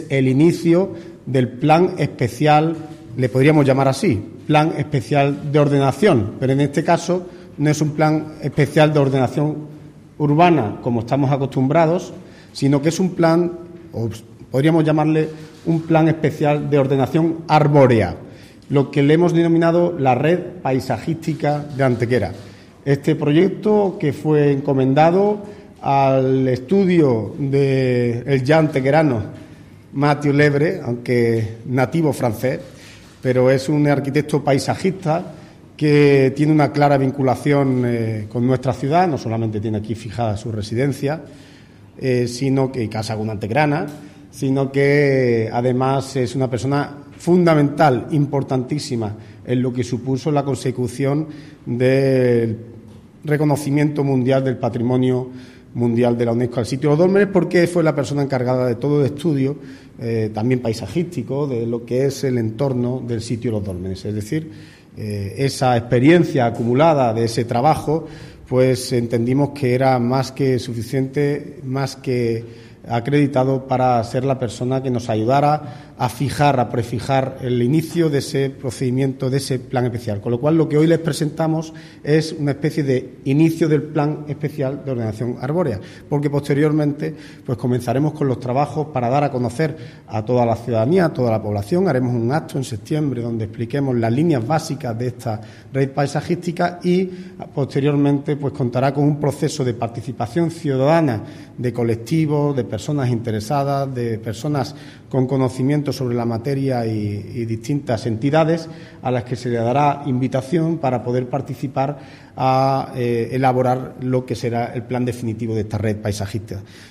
el inicio del plan especial, le podríamos llamar así, plan especial de ordenación, pero en este caso no es un plan especial de ordenación urbana como estamos acostumbrados, sino que es un plan, o podríamos llamarle un plan especial de ordenación arbórea, lo que le hemos denominado la Red Paisajística de Antequera. Este proyecto, que fue encomendado al estudio del ya antequerano Mathieu Lebre, aunque nativo francés, pero es un arquitecto paisajista que tiene una clara vinculación con nuestra ciudad, no solamente tiene aquí fijada su residencia, sino que casa con una antequerana, sino que además es una persona fundamental, importantísima, en lo que supuso la consecución del reconocimiento mundial del patrimonio mundial de la UNESCO al sitio de los Dólmenes, porque fue la persona encargada de todo el estudio, también paisajístico, de lo que es el entorno del sitio de los Dólmenes. Es decir, esa experiencia acumulada de ese trabajo, pues entendimos que era más que suficiente, más que acreditado para ser la persona que nos ayudara a fijar, a prefijar el inicio de ese procedimiento, de ese plan especial. Con lo cual, lo que hoy les presentamos es una especie de inicio del plan especial de ordenación arbórea, porque posteriormente pues comenzaremos con los trabajos para dar a conocer a toda la ciudadanía, a toda la población. Haremos un acto en septiembre donde expliquemos las líneas básicas de esta red paisajística y posteriormente pues contará con un proceso de participación ciudadana de colectivos, de personas interesadas, de personas con conocimiento sobre la materia y distintas entidades a las que se le dará invitación para poder participar a elaborar lo que será el plan definitivo de esta red paisajista.